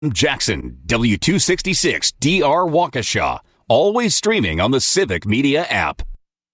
Jackson, W266 DR Waukesha. Always streaming on the Civic Media app.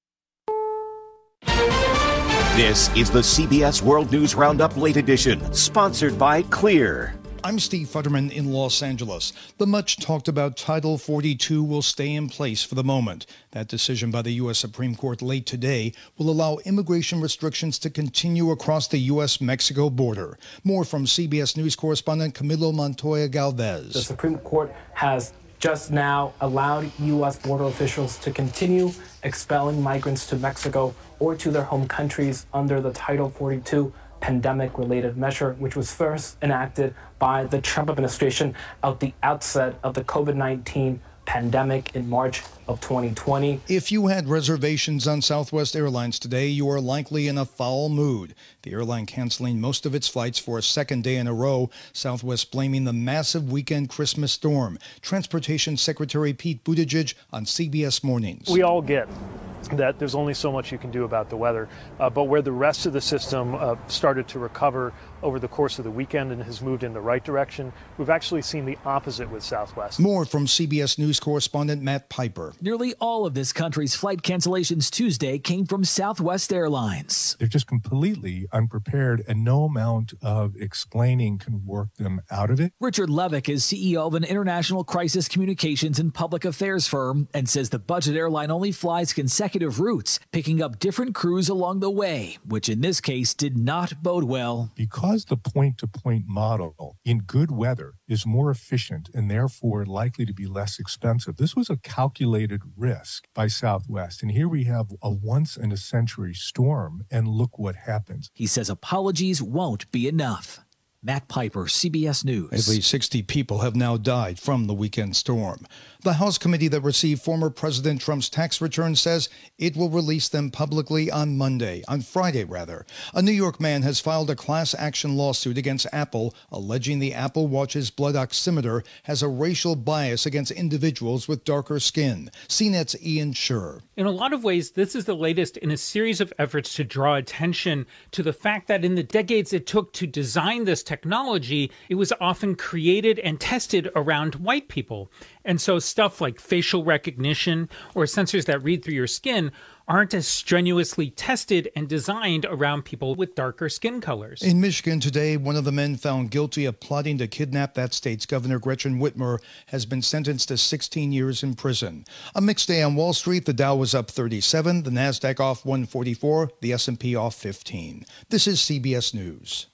This is the CBS World News Roundup Late Edition, sponsored by Clear. I'm Steve Futterman in Los Angeles. The much-talked-about Title 42 will stay in place for the moment. That decision by the U.S. Supreme Court late today will allow immigration restrictions to continue across the U.S.-Mexico border. More from CBS News correspondent Camilo Montoya Galvez. The Supreme Court has just now allowed U.S. border officials to continue expelling migrants to Mexico or to their home countries under the Title 42 pandemic-related measure, which was first enacted by the Trump administration at the outset of the COVID-19 pandemic in March of 2020. If you had reservations on Southwest Airlines today, you are likely in a foul mood. The airline canceling most of its flights for a second day in a row, Southwest blaming the massive weekend Christmas storm. Transportation Secretary Pete Buttigieg on CBS Mornings. We all get that there's only so much you can do about the weather, but where the rest of the system started to recover over the course of the weekend and has moved in the right direction, we've actually seen the opposite with Southwest. More from CBS News correspondent Matt Piper. Nearly all of this country's flight cancellations Tuesday came from Southwest Airlines. They're just completely unprepared, and no amount of explaining can work them out of it. Richard Levick is CEO of an international crisis communications and public affairs firm and says the budget airline only flies consecutive routes, picking up different crews along the way, which in this case did not bode well. Because the point-to-point model in good weather is more efficient and therefore likely to be less expensive, this was a calculated risk by Southwest. And here we have a once-in-a-century storm, and look what happens. He says apologies won't be enough. Matt Piper, CBS News. At least 60 people have now died from the weekend storm. The House committee that received former President Trump's tax returns says it will release them publicly on Friday. A New York man has filed a class action lawsuit against Apple, alleging the Apple Watch's blood oximeter has a racial bias against individuals with darker skin. CNET's Ian Scherr. In a lot of ways, this is the latest in a series of efforts to draw attention to the fact that in the decades it took to design this technology, it was often created and tested around white people. And so stuff like facial recognition or sensors that read through your skin aren't as strenuously tested and designed around people with darker skin colors. In Michigan today, one of the men found guilty of plotting to kidnap that state's Governor Gretchen Whitmer has been sentenced to 16 years in prison. A mixed day on Wall Street. The Dow was up 37, the Nasdaq off 144, the S&P off 15. This is CBS News.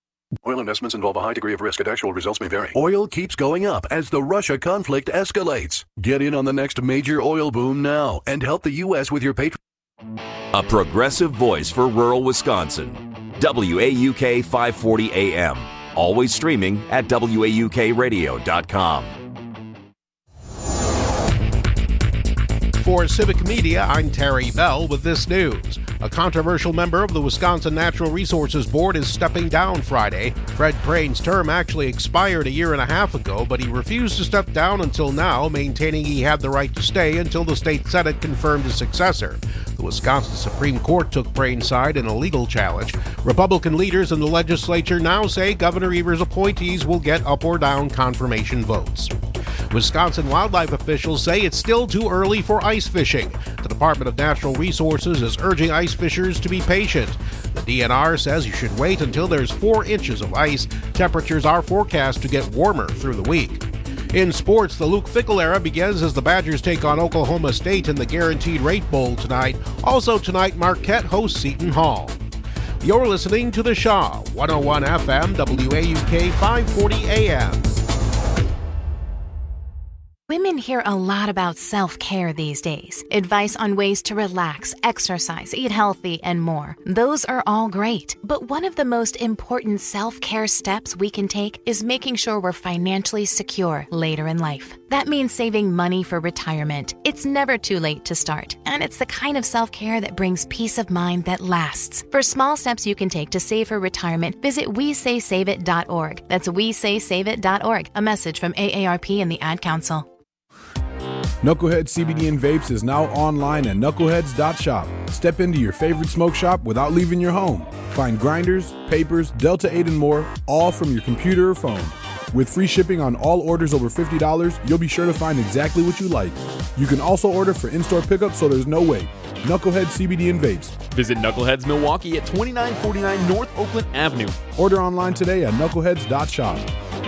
Oil investments involve a high degree of risk and actual results may vary. Oil keeps going up as the Russia conflict escalates. Get in on the next major oil boom now and help the U.S. with your A progressive voice for rural Wisconsin. WAUK 540 AM. Always streaming at WAUKradio.com. For Civic Media, I'm Terry Bell with this news. A controversial member of the Wisconsin Natural Resources Board is stepping down Friday. Fred Crane's term actually expired a year and a half ago, but he refused to step down until now, maintaining he had the right to stay until the state Senate confirmed his successor. The Wisconsin Supreme Court took Crane's side in a legal challenge. Republican leaders in the legislature now say Governor Evers' appointees will get up or down confirmation votes. Wisconsin wildlife officials say it's still too early for ice fishing. The Department of Natural Resources is urging ice fishers to be patient. The DNR says you should wait until there's 4 inches of ice. Temperatures are forecast to get warmer through the week. In sports, the Luke Fickell era begins as the Badgers take on Oklahoma State in the Guaranteed Rate Bowl tonight. Also tonight, Marquette hosts Seton Hall. You're listening to The Shaw, 101 FM, WAUK 540 AM. Women hear a lot about self-care these days. Advice on ways to relax, exercise, eat healthy, and more. Those are all great. But one of the most important self-care steps we can take is making sure we're financially secure later in life. That means saving money for retirement. It's never too late to start. And it's the kind of self-care that brings peace of mind that lasts. For small steps you can take to save for retirement, visit WeSaySaveIt.org. That's WeSaySaveIt.org. A message from AARP and the Ad Council. Knucklehead CBD and Vapes is now online at knuckleheads.shop. Step into your favorite smoke shop without leaving your home. Find grinders, papers, Delta 8 and more, all from your computer or phone. With free shipping on all orders over $50, you'll be sure to find exactly what you like. You can also order for in-store pickup, so there's no wait. Knucklehead CBD and Vapes. Visit Knuckleheads Milwaukee at 2949 North Oakland Avenue. Order online today at knuckleheads.shop.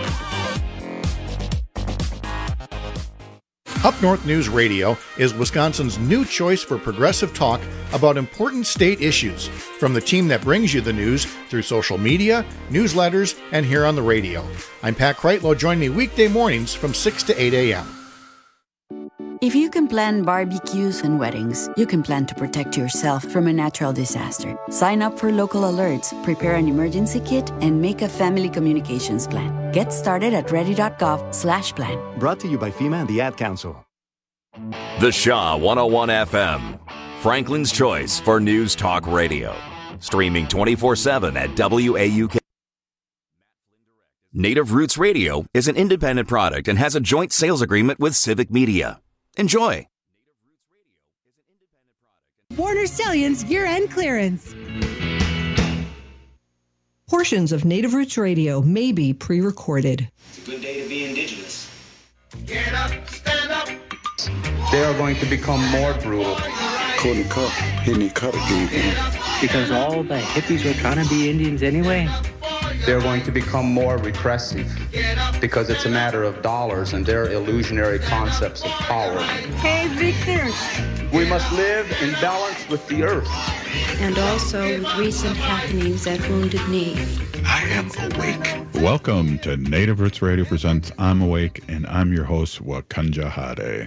Up North News Radio is Wisconsin's new choice for progressive talk about important state issues, from the team that brings you the news through social media, newsletters, and here on the radio. I'm Pat Kreitlow. Join me weekday mornings from 6 to 8 a.m. If you can plan barbecues and weddings, you can plan to protect yourself from a natural disaster. Sign up for local alerts, prepare an emergency kit, and make a family communications plan. Get started at ready.gov/plan. Brought to you by FEMA and the Ad Council. The Shaw 101 FM, Franklin's choice for news talk radio. Streaming 24/7 at WAUK. Native Roots Radio is an independent product and has a joint sales agreement with Civic Media. Enjoy. Warner Stellian's year-end clearance. Portions of Native Roots Radio may be pre-recorded. It's a good day to be indigenous. Get up, stand up. They are going to become more brutal. Couldn't cut, any cut again. Because all the hippies were trying to be Indians anyway. They're going to become more repressive because it's a matter of dollars and their illusionary concepts of power. Hey, Victor. We must live in balance with the earth. And also with recent happenings at Wounded Knee. I am awake. Welcome to Native Roots Radio presents I'm Awake, and I'm your host, Wakanja Hade.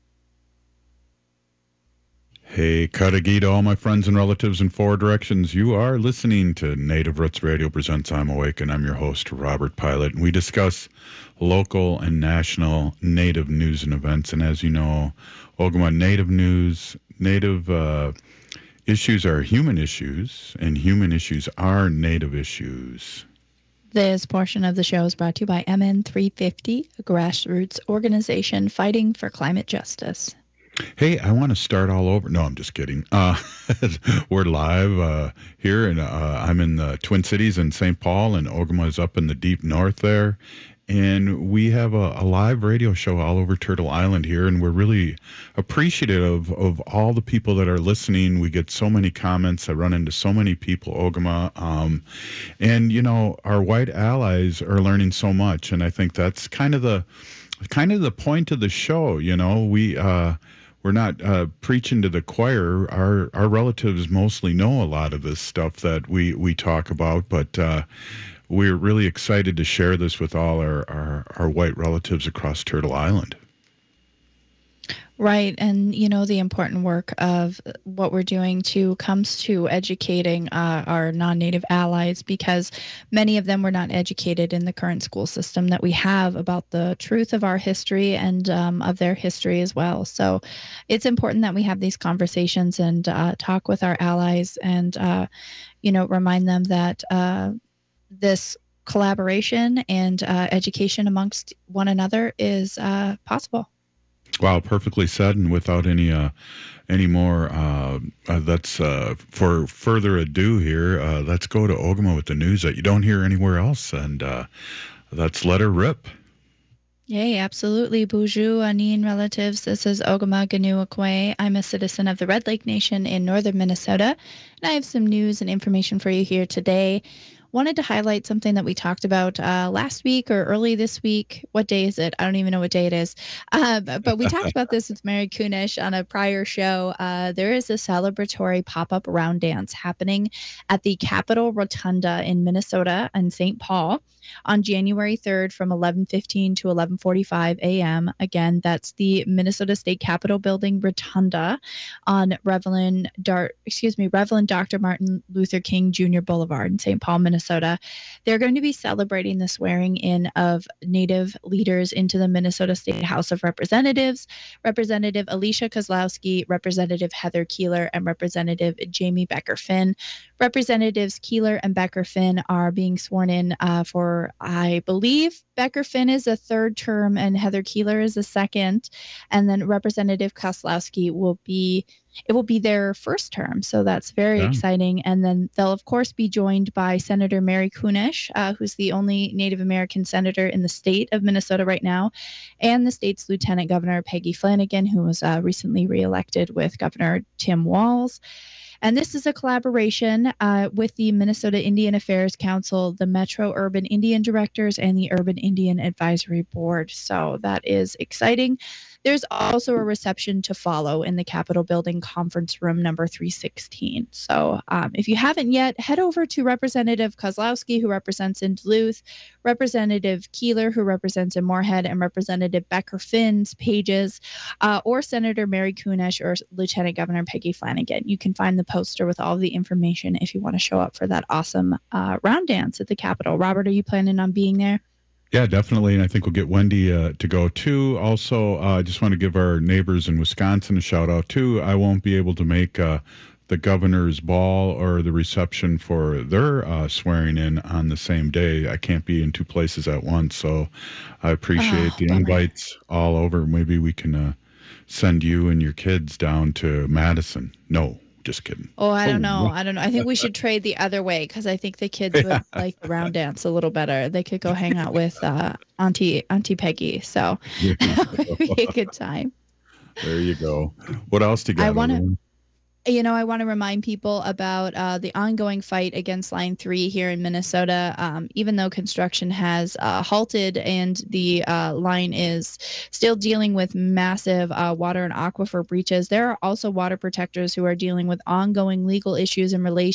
Hey, Kadagi to all my friends and relatives in four directions. You are listening to Native Roots Radio presents I'm Awake, and I'm your host, Robert Pilot. And we discuss local and national Native news and events. And as you know, Ogama, Native news, Native issues are human issues, and human issues are Native issues. This portion of the show is brought to you by MN350, a grassroots organization fighting for climate justice. Hey, I want to start all over. No, I'm just kidding. We're live here, and I'm in the Twin Cities in St. Paul, and Ogama is up in the deep north there. And we have a live radio show all over Turtle Island here, and we're really appreciative of all the people that are listening. We get so many comments. I run into so many people, Ogama. And, you know, our white allies are learning so much, and I think that's kind of the point of the show. You know, we're not preaching to the choir. Our relatives mostly know a lot of this stuff that we talk about, but we're really excited to share this with all our white relatives across Turtle Island. Right. And, you know, the important work of what we're doing too comes to educating our non-Native allies, because many of them were not educated in the current school system that we have about the truth of our history and of their history as well. So it's important that we have these conversations and talk with our allies and, you know, remind them that this collaboration and education amongst one another is possible. Wow, perfectly said, and without any more, that's for further ado here, let's go to Ogama with the news that you don't hear anywhere else, and let's let her rip. Yay, absolutely. Buju, Anin relatives, this is Ogama Ganuakwe. I'm a citizen of the Red Lake Nation in northern Minnesota, and I have some news and information for you here today. Wanted to highlight something that we talked about last week or early this week. What day is it? I don't even know what day it is. But we talked about this with Mary Kunish on a prior show. There is a celebratory pop-up round dance happening at the Capitol Rotunda in Minnesota and St. Paul on January 3rd from 11:15 to 11:45 a.m. Again, that's the Minnesota State Capitol Building Rotunda on Reverend Dr. Martin Luther King Jr. Boulevard in St. Paul, Minnesota. They're going to be celebrating the swearing in of Native leaders into the Minnesota State House of Representatives, Representative Alicia Kozlowski, Representative Heather Keeler, and Representative Jamie Becker-Finn. Representatives Keeler and Becker-Finn are being sworn in for, I believe, Becker-Finn is a third term and Heather Keeler is a second. And then Representative Kozlowski will be their first term. So that's very exciting. And then they'll, of course, be joined by Senator Mary Kunesh, who's the only Native American senator in the state of Minnesota right now, and the state's Lieutenant Governor Peggy Flanagan, who was recently reelected with Governor Tim Walz. And this is a collaboration with the Minnesota Indian Affairs Council, the Metro Urban Indian Directors, and the Urban Indian Advisory Board. So that is exciting. There's also a reception to follow in the Capitol Building Conference Room number 316. So if you haven't yet, head over to Representative Kozlowski, who represents in Duluth, Representative Keeler, who represents in Moorhead, and Representative Becker-Finn's pages, or Senator Mary Kunesh or Lieutenant Governor Peggy Flanagan. You can find the poster with all of the information if you want to show up for that awesome round dance at the Capitol. Robert, are you planning on being there? Yeah, definitely. And I think we'll get Wendy to go too. Also, I just want to give our neighbors in Wisconsin a shout out too. I won't be able to make the governor's ball or the reception for their swearing in on the same day. I can't be in two places at once. So I appreciate the invites all over. Maybe we can send you and your kids down to Madison. No. Just kidding. Oh, I don't know. I think we should trade the other way because I think the kids would like the round dance a little better. They could go hang out with Auntie Peggy. So that would be a good time. There you go. What else do you got? I want to remind people about the ongoing fight against Line 3 here in Minnesota. Even though construction has halted and the line is still dealing with massive water and aquifer breaches, there are also water protectors who are dealing with ongoing legal issues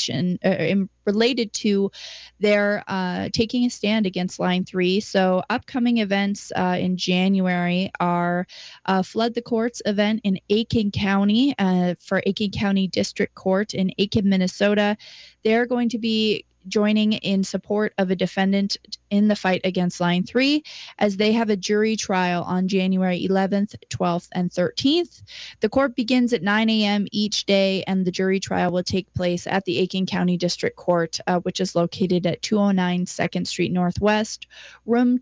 related to their taking a stand against Line 3. So upcoming events in January are Flood the Courts event in Aiken County for Aiken County District Court in Aiken, Minnesota. They're going to be joining in support of a defendant in the fight against Line 3 as they have a jury trial on January 11th, 12th, and 13th. The court begins at 9 a.m. each day, and the jury trial will take place at the Aiken County District Court, which is located at 209 2nd Street Northwest, room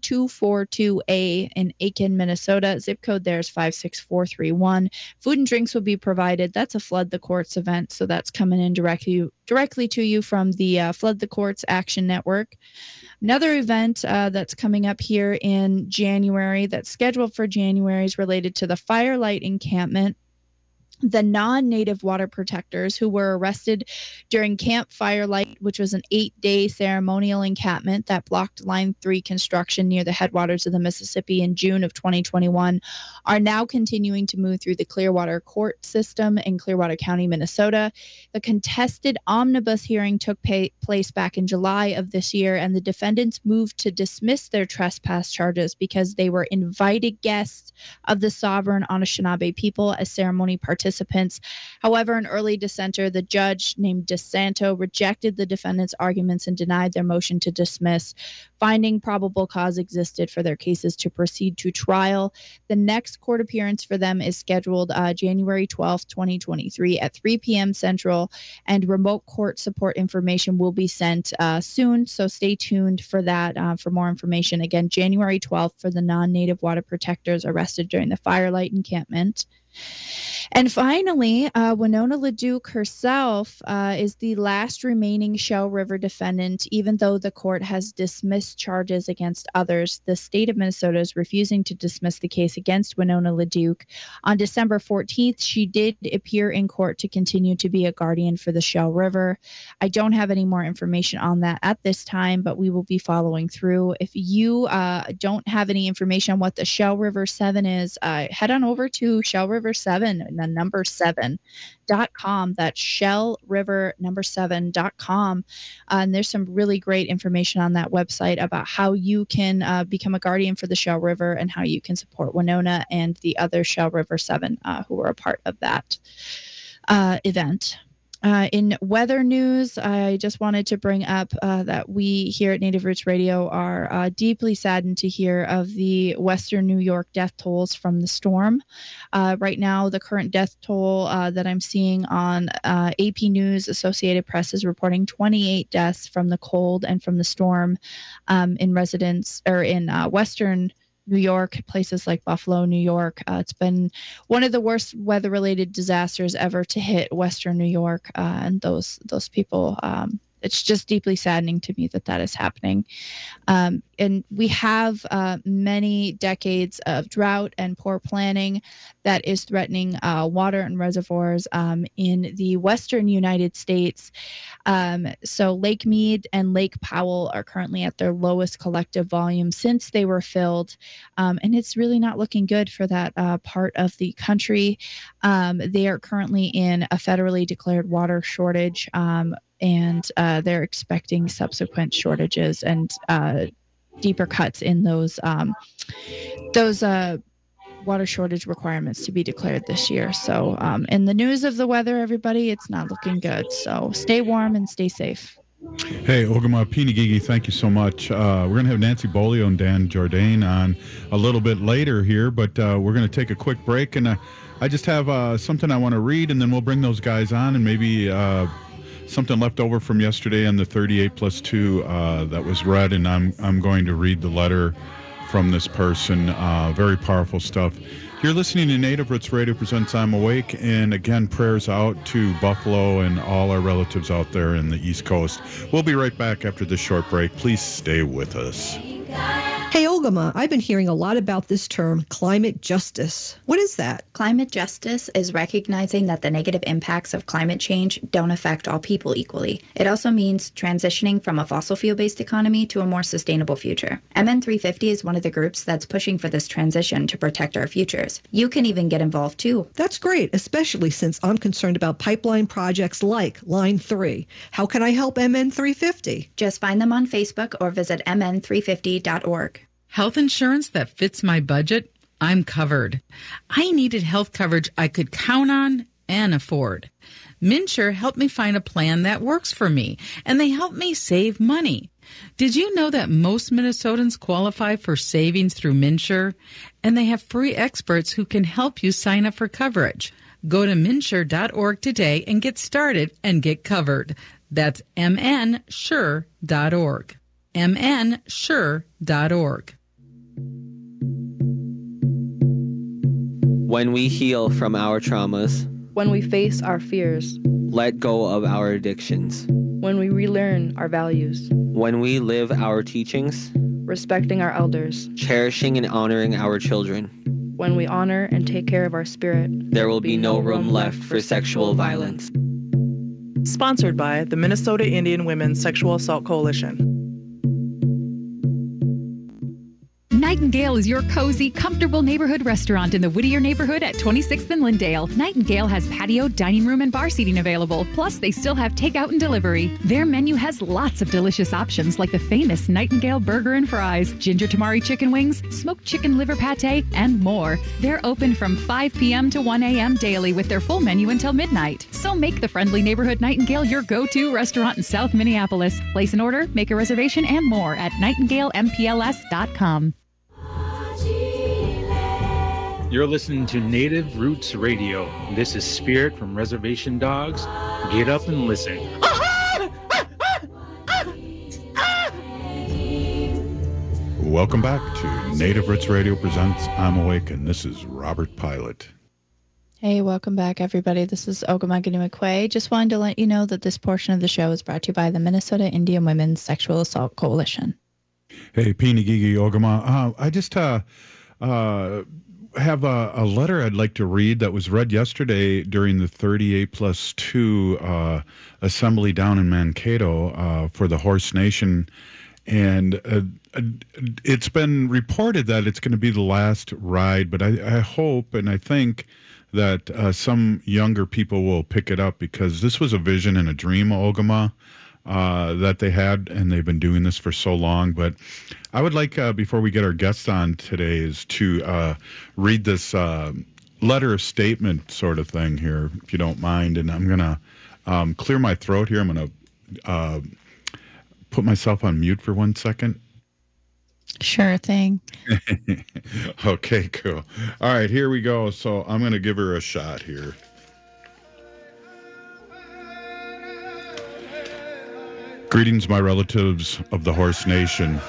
242A in Aiken, Minnesota. Zip code there is 56431. Food and drinks will be provided. That's a Flood the Courts event, so that's coming in directly to you from the Flood the Courts Action Network. Another event that's coming up here in January that's scheduled for January is related to the Firelight encampment. The non-native water protectors who were arrested during Camp Firelight, which was an 8-day ceremonial encampment that blocked Line 3 construction near the headwaters of the Mississippi in June of 2021, are now continuing to move through the Clearwater court system in Clearwater County, Minnesota. The contested omnibus hearing took place back in July of this year, and the defendants moved to dismiss their trespass charges because they were invited guests of the sovereign Anishinaabe people as ceremony participants. However, an early dissenter, the judge named DeSanto, rejected the defendants' arguments and denied their motion to dismiss, finding probable cause existed for their cases to proceed to trial. The next court appearance for them is scheduled January 12th, 2023 at 3 p.m. Central, and remote court support information will be sent soon, so stay tuned for that for more information. Again, January 12th for the non-native water protectors arrested during the Firelight encampment. And finally, Winona LaDuke herself is the last remaining Shell River defendant. Even though the court has dismissed charges against others, the state of Minnesota is refusing to dismiss the case against Winona LaDuke. On December 14th, she did appear in court to continue to be a guardian for the Shell River. I don't have any more information on that at this time, but we will be following through. If you don't have any information on what the Shell River 7 is, head on over to Shell River 7, the number 7.com. That's shellriver7.com. And there's some really great information on that website about how you can become a guardian for the Shell River and how you can support Winona and the other Shell River 7 who were a part of that event. In weather news, I just wanted to bring up that we here at Native Roots Radio are deeply saddened to hear of the Western New York death tolls from the storm. Right now, the current death toll that I'm seeing on AP News, Associated Press is reporting 28 deaths from the cold and from the storm in Western New York, places like Buffalo, New York. It's been one of the worst weather-related disasters ever to hit Western New York, and those people. It's just deeply saddening to me that is happening. And we have many decades of drought and poor planning that is threatening water and reservoirs in the western United States. So Lake Mead and Lake Powell are currently at their lowest collective volume since they were filled. And it's really not looking good for that part of the country. They are currently in a federally declared water shortage. And they're expecting subsequent shortages and deeper cuts in those water shortage requirements to be declared this year. So in the news of the weather, everybody, it's not looking good. So stay warm and stay safe. Hey, Ogama Pinigigi, thank you so much. We're going to have Nancy Bolio and Dan Jourdain on a little bit later here, but we're going to take a quick break. And I just have something I want to read, and then we'll bring those guys on, and maybe something left over from yesterday on the 38+2 that was read, and I'm going to read the letter from this person. Very powerful stuff. You're listening to Native Roots Radio presents I'm Awake, and again, prayers out to Buffalo and all our relatives out there in the East Coast. We'll be right back after this short break. Please stay with us. Hey, Ogama, I've been hearing a lot about this term, climate justice. What is that? Climate justice is recognizing that the negative impacts of climate change don't affect all people equally. It also means transitioning from a fossil fuel-based economy to a more sustainable future. MN350 is one of the groups that's pushing for this transition to protect our futures. You can even get involved too. That's great, especially since I'm concerned about pipeline projects like Line 3. How can I help MN350? Just find them on Facebook or visit mn350.org. Health insurance that fits my budget? I'm covered. I needed health coverage I could count on and afford. MNsure helped me find a plan that works for me, and they helped me save money. Did you know that most Minnesotans qualify for savings through MNsure? And they have free experts who can help you sign up for coverage. Go to mnsure.org today and get started and get covered. That's mnsure.org. mnsure.org. When we heal from our traumas, when we face our fears, let go of our addictions, when we relearn our values, when we live our teachings, respecting our elders, cherishing and honoring our children, when we honor and take care of our spirit, there will be no room left for sexual violence. Sponsored by the Minnesota Indian Women's Sexual Assault Coalition. Nightingale is your cozy, comfortable neighborhood restaurant in the Whittier neighborhood at 26th and Lindale. Nightingale has patio, dining room, and bar seating available. Plus, they still have takeout and delivery. Their menu has lots of delicious options like the famous Nightingale burger and fries, ginger tamari chicken wings, smoked chicken liver pate, and more. They're open from 5 p.m. to 1 a.m. daily with their full menu until midnight. So make the friendly neighborhood Nightingale your go-to restaurant in South Minneapolis. Place an order, make a reservation, and more at nightingalempls.com. You're listening to Native Roots Radio. This is Spirit from Reservation Dogs. Get up and listen. Welcome back to Native Roots Radio presents I'm Awake, and this is Robert Pilot. Hey, welcome back, everybody. This is Ogama Ganuakwe. Just wanted to let you know that this portion of the show is brought to you by the Minnesota Indian Women's Sexual Assault Coalition. Hey, Pinigigi Ogama. I just have a letter I'd like to read that was read yesterday during the 38+2 assembly down in Mankato for the Horse Nation. And it's been reported that it's going to be the last ride, but I hope and I think that some younger people will pick it up, because this was a vision and a dream, Ogama, that they had, and they've been doing this for so long. But I would like, before we get our guests on today, is to read this letter of statement sort of thing here, if you don't mind. And I'm going to clear my throat here. I'm going to put myself on mute for 1 second. Sure thing. Okay, cool. All right, here we go. So I'm going to give her a shot here. Greetings, my relatives of the Horse Nation.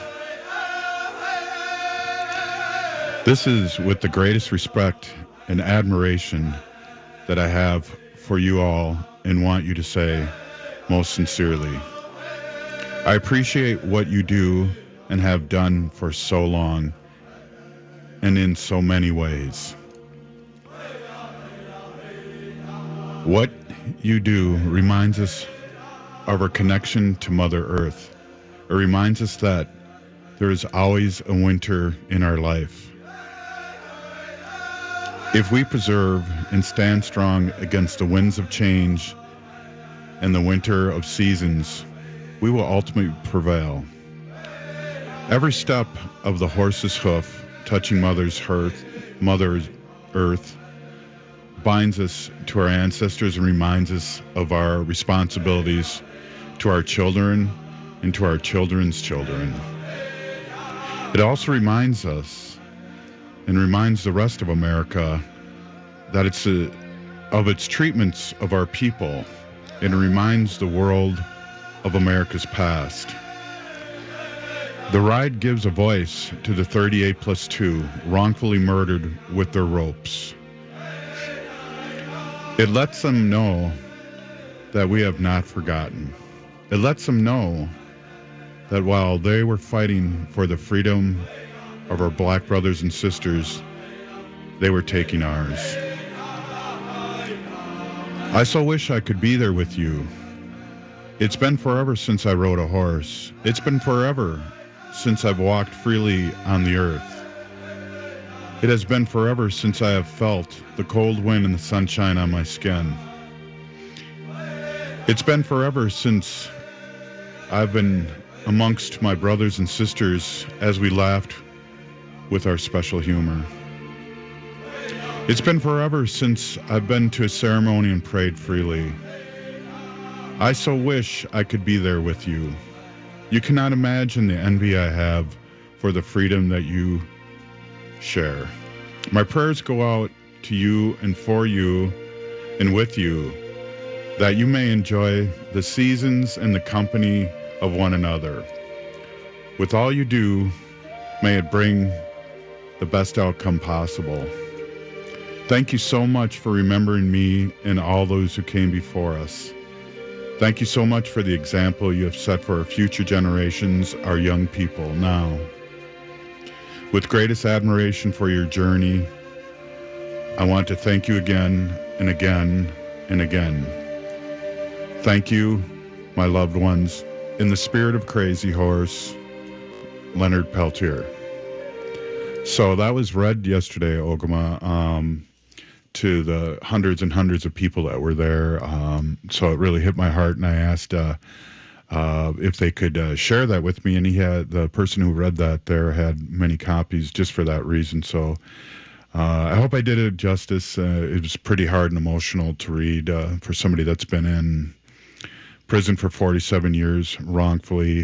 This is with the greatest respect and admiration that I have for you all and want you to say most sincerely. I appreciate what you do and have done for so long and in so many ways. What you do reminds us of our connection to Mother Earth. It reminds us that there is always a winter in our life. If we preserve and stand strong against the winds of change and the winter of seasons, we will ultimately prevail. Every step of the horse's hoof touching Mother Earth binds us to our ancestors and reminds us of our responsibilities to our children and to our children's children. It also reminds us and reminds the rest of America that it's of its treatments of our people, and it reminds the world of America's past. The ride gives a voice to the 38 plus 2 wrongfully murdered with their ropes. It lets them know that we have not forgotten. It lets them know that while they were fighting for the freedom of our black brothers and sisters, they were taking ours. I so wish I could be there with you. It's been forever since I rode a horse. It's been forever since I've walked freely on the earth. It has been forever since I have felt the cold wind and the sunshine on my skin. It's been forever since I've been amongst my brothers and sisters as we laughed with our special humor. It's been forever since I've been to a ceremony and prayed freely. I so wish I could be there with you. You cannot imagine the envy I have for the freedom that you share. My prayers go out to you and for you and with you, that you may enjoy the seasons and the company of one another. With all you do, may it bring the best outcome possible. Thank you so much for remembering me and all those who came before us. Thank you so much for the example you have set for our future generations, our young people now. With greatest admiration for your journey, I want to thank you again and again and again. Thank you, my loved ones, in the spirit of Crazy Horse, Leonard Peltier. So that was read yesterday, Ogama, to the hundreds and hundreds of people that were there. So it really hit my heart, and I asked if they could share that with me, and the person who read that there had many copies just for that reason. So I hope I did it justice. It was pretty hard and emotional to read for somebody that's been in prison for 47 years wrongfully.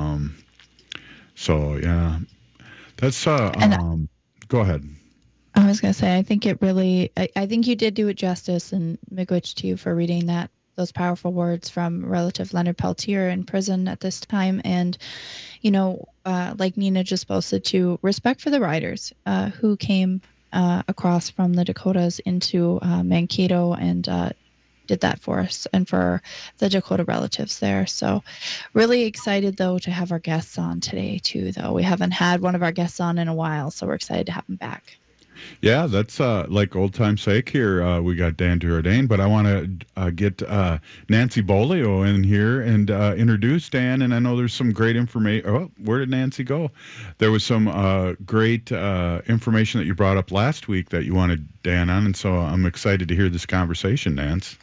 So yeah, that's go ahead. I was going to say, I think it really, I think you did do it justice, and miigwech to you for reading those powerful words from relative Leonard Peltier in prison at this time. And, like Nina just posted, to respect for the riders who came across from the Dakotas into Mankato and did that for us and for the Dakota relatives there. So really excited, though, to have our guests on today, too, though. We haven't had one of our guests on in a while, so we're excited to have them back. Yeah, that's like old time sake here. We got Dan Durdane, but I want to get Nancy Bolio in here and introduce Dan. And I know there's some great information. Oh, where did Nancy go? There was some great information that you brought up last week that you wanted Dan on, and so I'm excited to hear this conversation, Nance.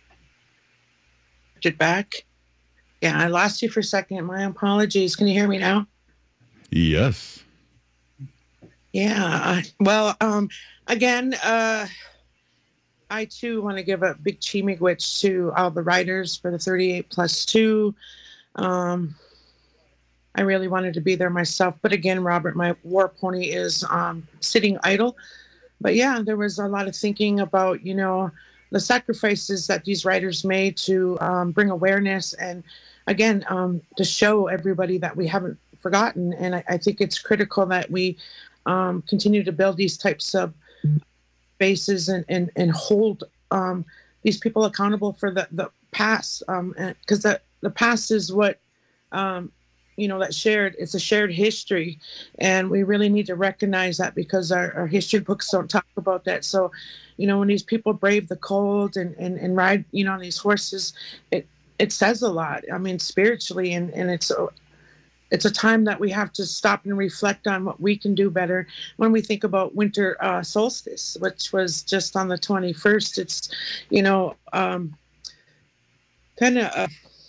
It back. Yeah, I lost you for a second. My apologies. Can you hear me now? Yes. Yeah. Well, again, I I too want to give a big Chi-miigwech to all the riders for the 38+2. I really wanted to be there myself, but again, Robert, my war pony is sitting idle. But yeah, there was a lot of thinking about, the sacrifices that these riders made to bring awareness and, again, to show everybody that we haven't forgotten. And I think it's critical that we continue to build these types of spaces and hold these people accountable for the past, because the past is what it's a shared history, and we really need to recognize that, because our history books don't talk about that. So when these people brave the cold and ride on these horses, it says a lot, I mean, spiritually, and it's a time that we have to stop and reflect on what we can do better. When we think about winter solstice, which was just on the 21st, it's kind of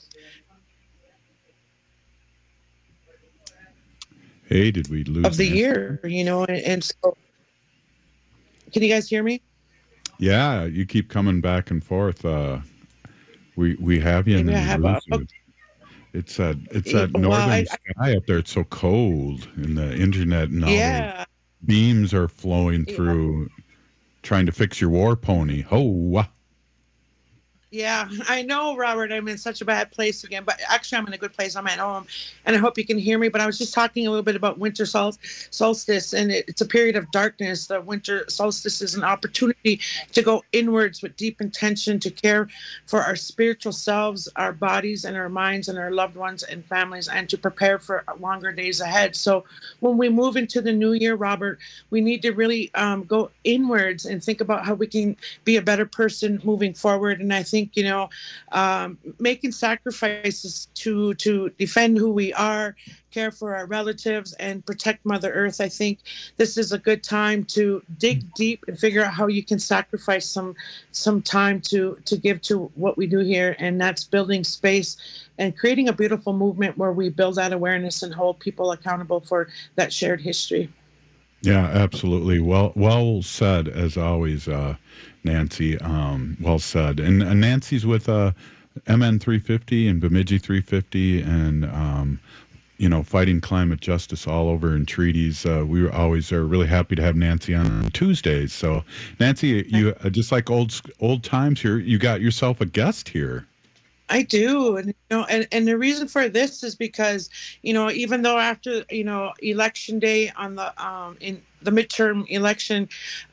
Hey, did we lose of the year, and so can you guys hear me? Yeah, you keep coming back and forth. We have you, and then we lose you. It's that northern sky up there. It's so cold, and the internet and all the beams are flowing through, trying to fix your war pony. Yeah, I know, Robert. I'm in such a bad place again, but actually I'm in a good place. I'm at home, and I hope you can hear me. But I was just talking a little bit about winter solstice, and it's a period of darkness. The winter solstice is an opportunity to go inwards with deep intention, to care for our spiritual selves, our bodies and our minds and our loved ones and families, and to prepare for longer days ahead. So when we move into the new year, Robert, we need to really go inwards and think about how we can be a better person moving forward. And I think, making sacrifices to defend who we are, care for our relatives, and protect Mother Earth. I think this is a good time to dig deep and figure out how you can sacrifice some time to give to what we do here, and that's building space and creating a beautiful movement where we build that awareness and hold people accountable for that shared history. Yeah, absolutely. Well said, as always, Nancy. Well said. And Nancy's with MN 350 and Bemidji 350, and fighting climate justice all over in treaties. We always are really happy to have Nancy on Tuesdays. So, Nancy, you just like old times here, you got yourself a guest here. I do, and the reason for this is because even though after election day on the in the midterm election,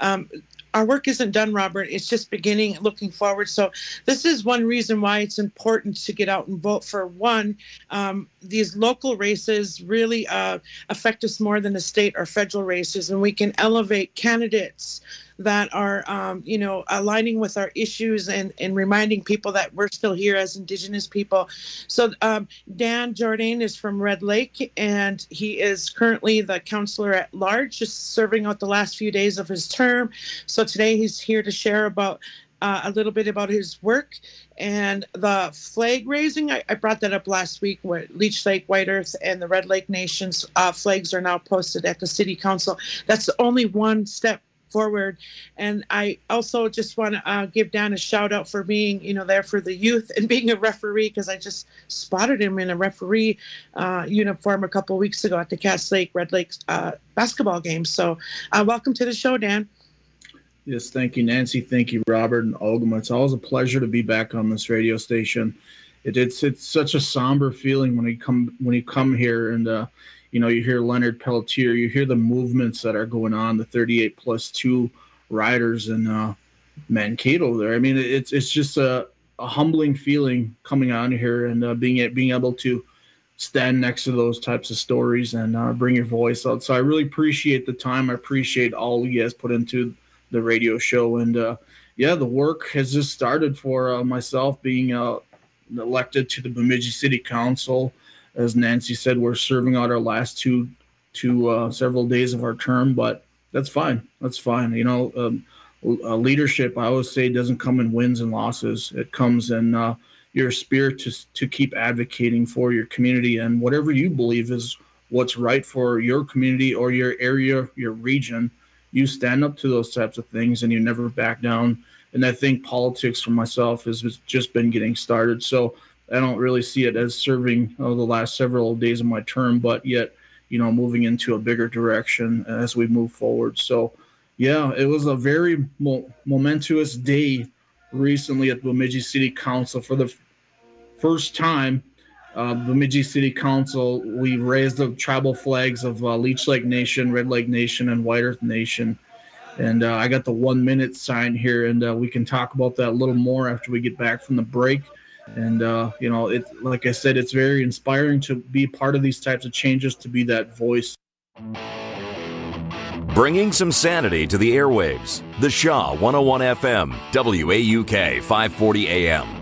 our work isn't done, Robert. It's just beginning, looking forward. So this is one reason why it's important to get out and vote. For one, these local races really affect us more than the state or federal races, and we can elevate candidates that are, aligning with our issues and reminding people that we're still here as Indigenous people. So Dan Jourdain is from Red Lake, and he is currently the councillor at large, just serving out the last few days of his term. So today he's here to share about a little bit about his work and the flag raising. I brought that up last week, where Leech Lake, White Earth, and the Red Lake Nations flags are now posted at the City Council. That's only one step forward. And I also just want to give Dan a shout out for being, there for the youth and being a referee, because I just spotted him in a referee uniform a couple of weeks ago at the Cass Lake Red Lake basketball game. So welcome to the show, Dan. Yes, thank you, Nancy. Thank you, Robert and Ogama. It's always a pleasure to be back on this radio station. It's such a somber feeling when you come here and you hear Leonard Pelletier, you hear the movements that are going on, the 38+2 riders in Mankato there. I mean, it's just a humbling feeling coming on here and being able to stand next to those types of stories and bring your voice out. So I really appreciate the time. I appreciate all you guys put into the radio show. And the work has just started for myself being elected to the Bemidji City Council. As Nancy said, we're serving out our last two several days of our term, but that's fine. That's fine. Leadership, I always say, doesn't come in wins and losses. It comes in your spirit to keep advocating for your community and whatever you believe is what's right for your community or your area, your region. you stand up to those types of things and you never back down. And I think politics for myself has just been getting started. So I don't really see it as serving the last several days of my term, but yet, moving into a bigger direction as we move forward. So, yeah, it was a very momentous day recently at Bemidji City Council. For the first time, Bemidji City Council, we raised the tribal flags of Leech Lake Nation, Red Lake Nation, and White Earth Nation. And I got the 1 minute sign here, and we can talk about that a little more after we get back from the break. And, it's like I said, it's very inspiring to be part of these types of changes, to be that voice. Bringing some sanity to the airwaves. The Shaw 101 FM, WAUK 540 AM.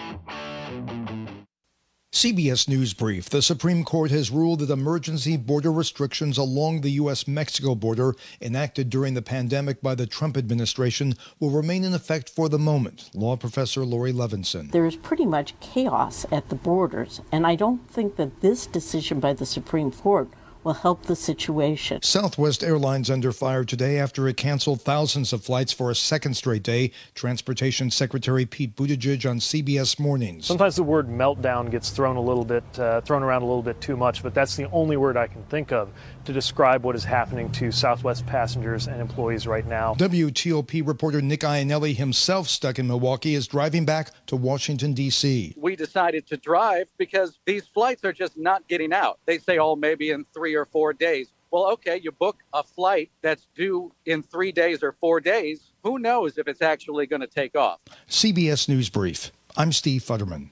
CBS News Brief. The Supreme Court has ruled that emergency border restrictions along the U.S.-Mexico border enacted during the pandemic by the Trump administration will remain in effect for the moment. Law professor Lori Levinson. There is pretty much chaos at the borders, and I don't think that this decision by the Supreme Court will help the situation. Southwest Airlines under fire today after it canceled thousands of flights for a second straight day. Transportation Secretary Pete Buttigieg on CBS Mornings. Sometimes the word meltdown gets thrown around a little bit too much, but that's the only word I can think of to describe what is happening to Southwest passengers and employees right now. WTOP reporter Nick Iannelli, himself stuck in Milwaukee, is driving back to Washington, D.C. We decided to drive because these flights are just not getting out. They say, maybe in 3 or 4 days. Well, okay, you book a flight that's due in 3 days or 4 days. Who knows if it's actually going to take off? CBS News Brief. I'm Steve Futterman.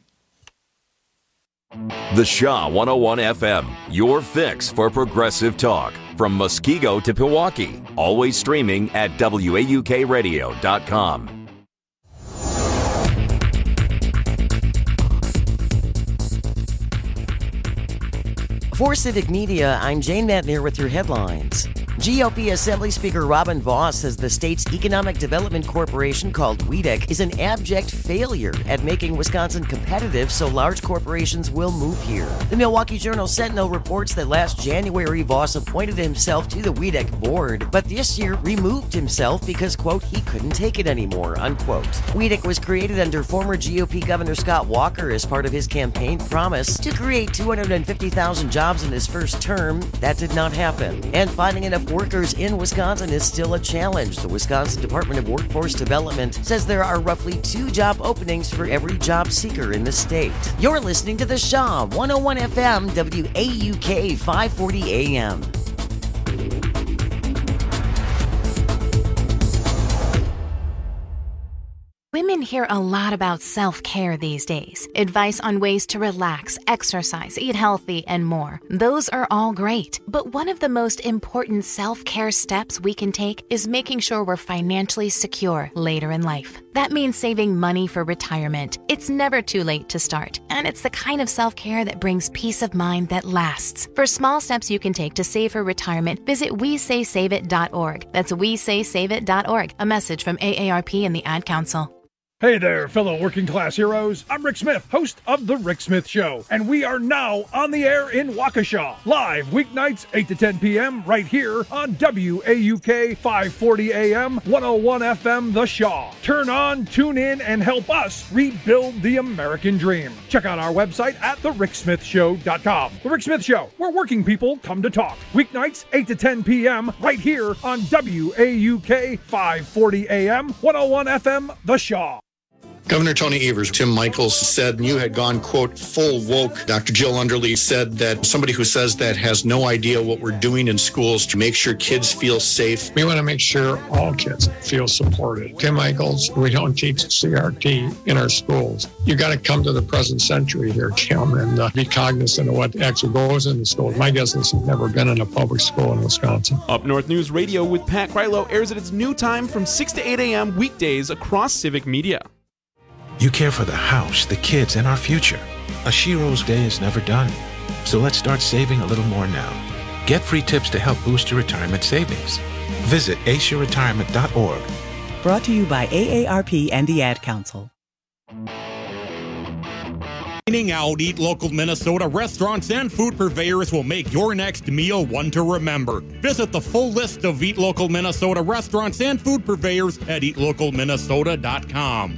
The Shaw 101 FM, your fix for progressive talk. From Muskego to Pewaukee. Always streaming at WAUKradio.com. For Civic Media, I'm Jane Matnier with your headlines. GOP Assembly Speaker Robin Vos says the state's Economic Development Corporation, called WEDC, is an abject failure at making Wisconsin competitive so large corporations will move here. The Milwaukee Journal-Sentinel reports that last January, Vos appointed himself to the WEDC board, but this year removed himself because, quote, he couldn't take it anymore, unquote. WEDC was created under former GOP Governor Scott Walker as part of his campaign promise to create 250,000 jobs in his first term. That did not happen. And finding enough workers in Wisconsin is still a challenge. The Wisconsin Department of Workforce Development says there are roughly 2 job openings for every job seeker in the state. You're listening to The Shaw 101 FM, WAUK 540 AM. Women hear a lot about self-care these days. Advice on ways to relax, exercise, eat healthy, and more. Those are all great. But one of the most important self-care steps we can take is making sure we're financially secure later in life. That means saving money for retirement. It's never too late to start. And it's the kind of self-care that brings peace of mind that lasts. For small steps you can take to save for retirement, visit WeSaySaveIt.org. That's WeSaySaveIt.org. A message from AARP and the Ad Council. Hey there, fellow working class heroes. I'm Rick Smith, host of The Rick Smith Show, and we are now on the air in Waukesha, live weeknights 8 to 10 p.m. right here on WAUK 540 AM, 101 FM, The Shaw. Turn on, tune in, and help us rebuild the American dream. Check out our website at thericksmithshow.com. The Rick Smith Show, where working people come to talk. Weeknights 8 to 10 p.m. right here on WAUK 540 AM, 101 FM, The Shaw. Governor Tony Evers, Tim Michaels said you had gone, quote, full woke. Dr. Jill Underly said that somebody who says that has no idea what we're doing in schools to make sure kids feel safe. We want to make sure all kids feel supported. Tim Michaels, we don't teach CRT in our schools. You got to come to the present century here, Tim, and be cognizant of what actually goes in the schools. My guess is he's never been in a public school in Wisconsin. Up North News Radio with Pat Krylo airs at its new time from 6 to 8 a.m. weekdays across Civic Media. You care for the house, the kids, and our future. A Shiro's day is never done. So let's start saving a little more now. Get free tips to help boost your retirement savings. Visit aceyourretirement.org. Brought to you by AARP and the Ad Council. Dining out, Eat Local Minnesota restaurants and food purveyors will make your next meal one to remember. Visit the full list of Eat Local Minnesota restaurants and food purveyors at eatlocalminnesota.com.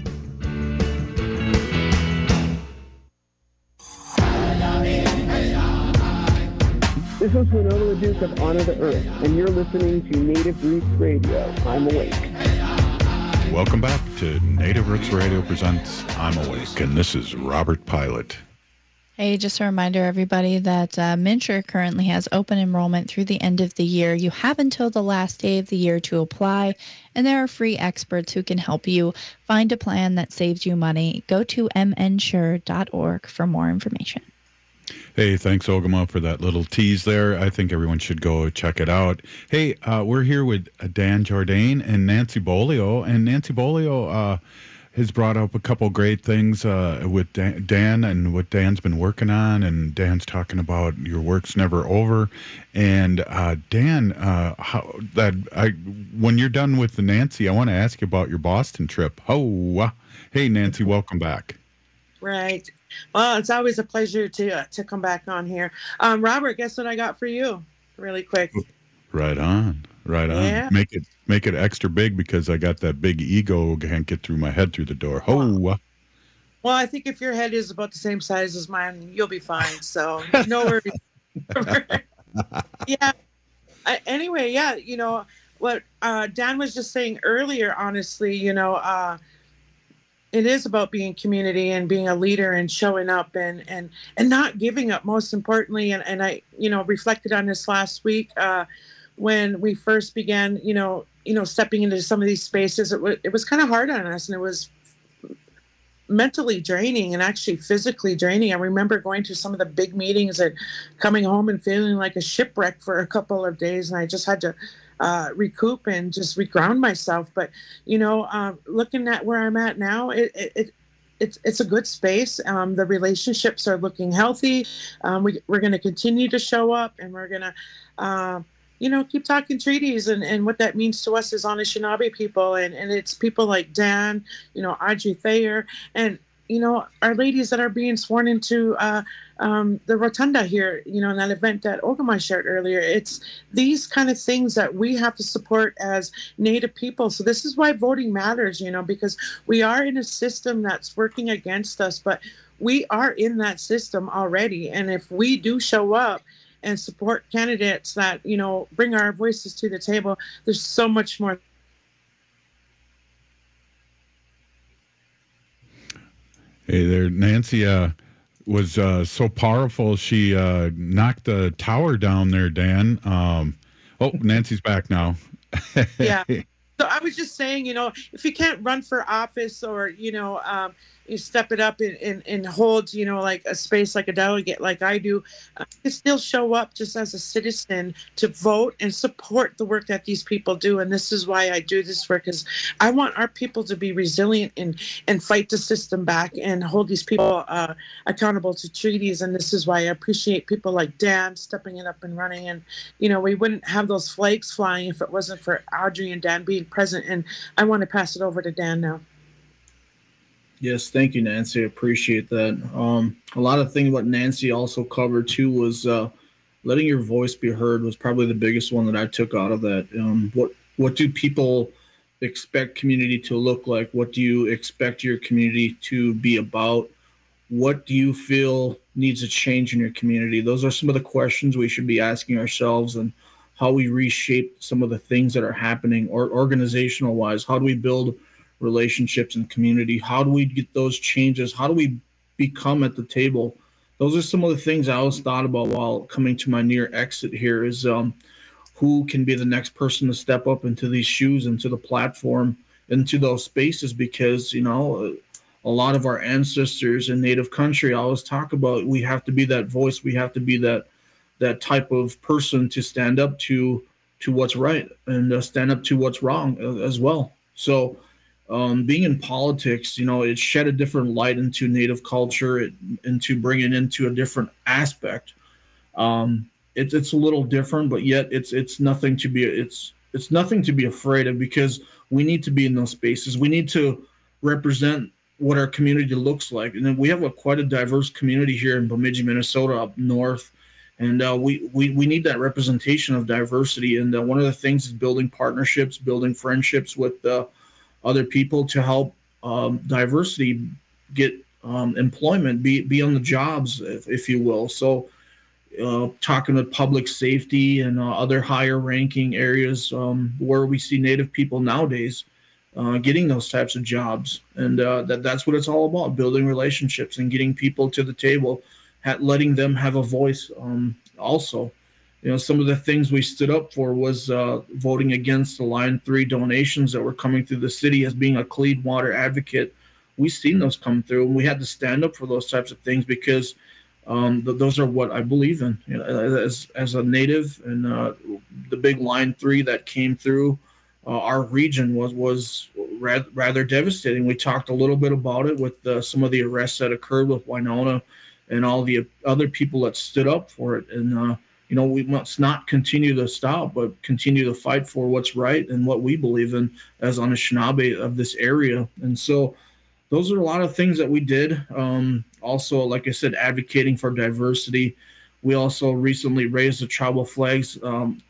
This is Winona LaDuke of Honor the Earth, and you're listening to Native Roots Radio. I'm Awake. Welcome back to Native Roots Radio presents I'm Awake, and this is Robert Pilot. Hey, just a reminder, everybody, that MNsure currently has open enrollment through the end of the year. You have until the last day of the year to apply, and there are free experts who can help you find a plan that saves you money. Go to mnsure.org for more information. Hey, thanks, Ogama, for that little tease there. I think everyone should go check it out. Hey, we're here with Dan Jourdain and Nancy Bolio, and Nancy Bolio has brought up a couple great things with Dan and what Dan's been working on, and Dan's talking about your work's never over. And Dan, when you're done with the Nancy, I want to ask you about your Boston trip. Oh, hey, Nancy, welcome back. Right. Well, it's always a pleasure to come back on here. Robert, guess what I got for you? Really quick. Right on. Yeah. Make it extra big because I got that big ego can't get through my head through the door. Oh. Well, I think if your head is about the same size as mine, you'll be fine. So no worries. Yeah. Anyway, yeah. You know what Dan was just saying earlier. Honestly, it is about being community and being a leader and showing up and not giving up, most importantly. And I, reflected on this last week when we first began, stepping into some of these spaces. It was kind of hard on us, and it was mentally draining and actually physically draining. I remember going to some of the big meetings and coming home and feeling like a shipwreck for a couple of days. And I just had to recoup and just reground myself. But looking at where I'm at now, it's a good space. The relationships are looking healthy. We're going to continue to show up, and we're going to keep talking treaties and what that means to us as Anishinaabe people, and it's people like Dan, Audrey Thayer, and our ladies that are being sworn into the rotunda here, in that event that Ogama shared earlier. It's these kind of things that we have to support as Native people. So this is why voting matters, because we are in a system that's working against us, but we are in that system already. And if we do show up and support candidates that, bring our voices to the table, there's so much more. Hey there, Nancy was so powerful, she knocked the tower down there, Dan. Nancy's back now. Yeah. So I was just saying, if you can't run for office or, you step it up and hold, like a space like a delegate like I do, you still show up just as a citizen to vote and support the work that these people do. And this is why I do this work, because I want our people to be resilient and fight the system back and hold these people accountable to treaties. And this is why I appreciate people like Dan stepping it up and running. And, we wouldn't have those flags flying if it wasn't for Audrey and Dan being present. And I want to pass it over to Dan now. Yes, thank you, Nancy. I appreciate that. A lot of things what Nancy also covered too was letting your voice be heard was probably the biggest one that I took out of that. What do people expect community to look like? What do you expect your community to be about? What do you feel needs a change in your community? Those are some of the questions we should be asking ourselves, and how we reshape some of the things that are happening, or organizational wise. How do we build relationships and community? How do we get those changes? How do we become at the table? Those are some of the things I always thought about while coming to my near exit here is who can be the next person to step up into these shoes, into the platform, into those spaces, because, a lot of our ancestors in Native country always talk about we have to be that voice. We have to be that type of person to stand up to what's right and stand up to what's wrong as well. So being in politics, it shed a different light into Native culture, into bringing into a different aspect. It's a little different, but yet it's nothing to be it's nothing to be afraid of, because we need to be in those spaces. We need to represent what our community looks like. And then we have quite a diverse community here in Bemidji, Minnesota, up north. And we need that representation of diversity. And one of the things is building partnerships, building friendships with other people to help diversity get employment, be on the jobs, if you will. So talking with public safety and other higher ranking areas where we see Native people nowadays getting those types of jobs. And that's what it's all about, building relationships and getting people to the table, letting them have a voice. Also, some of the things we stood up for was voting against the Line 3 donations that were coming through the city. As being a clean water advocate, we've seen those come through, and we had to stand up for those types of things because those are what I believe in. As a Native, and the big Line 3 that came through our region was rather devastating. We talked a little bit about it with some of the arrests that occurred with Winona and all the other people that stood up for it. And we must not continue to stop, but continue to fight for what's right and what we believe in as Anishinaabe of this area. And so those are a lot of things that we did. Also, like I said, advocating for diversity. We also recently raised the tribal flags,